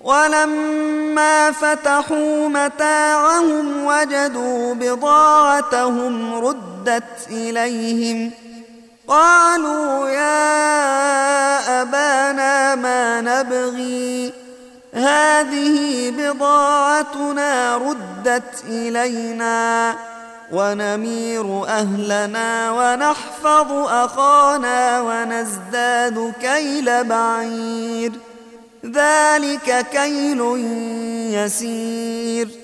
ولما فتحوا متاعهم وجدوا بضاعتهم ردت إليهم قالوا يا أبانا ما نبغي هذه بضاعتنا ردت إلينا ونمير أهلنا ونحفظ أخانا ونزداد كيل بعير ذلك كيل يسير